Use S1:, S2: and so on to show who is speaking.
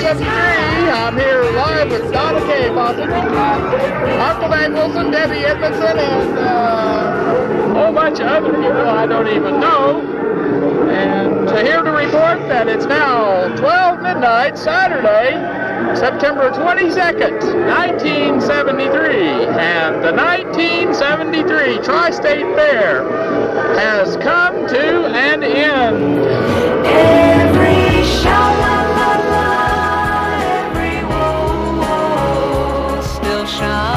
S1: 1973. I'm here live with Donna Kay Fawcett, Uncle Van Wilson, Debbie Edmondson, and a whole bunch of other people I don't even know. And here to report that it's now 12 midnight, Saturday, September 22nd, 1973. And the 1973 Tri-State Fair has come to an end.
S2: Every sha-la-la-la, every whoa-whoa still shines.